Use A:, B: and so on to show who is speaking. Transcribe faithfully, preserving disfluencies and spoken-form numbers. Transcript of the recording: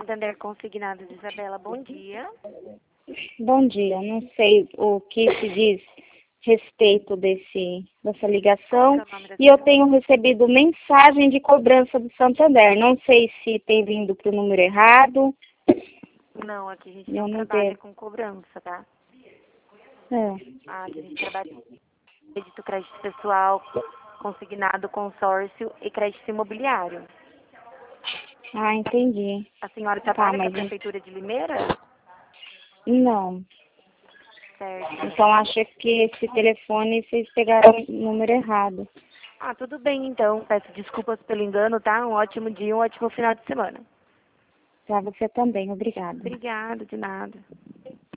A: Santander Consignado de Isabela, bom dia.
B: Bom dia, não sei o que se diz respeito desse, dessa ligação,
A: Qual que é o nome da
B: e eu
A: senhora?
B: tenho recebido mensagem de cobrança do Santander. Não sei se tem vindo para o número errado.
A: Não, aqui a gente
B: Eu
A: não
B: não
A: trabalha
B: tenho.
A: com cobrança, tá?
B: É.
A: Ah, aqui a gente trabalha com crédito, crédito pessoal, consignado, consórcio e crédito imobiliário.
B: Ah, entendi.
A: A senhora
B: Tá,
A: trabalha para a
B: mas
A: Prefeitura de Limeira?
B: não.
A: Certo.
B: Então acho que esse telefone vocês pegaram o número errado.
A: Ah, tudo bem então. Peço desculpas pelo engano, tá? Um ótimo dia, um ótimo final de semana.
B: Para você também, obrigada.
A: Obrigada, de nada.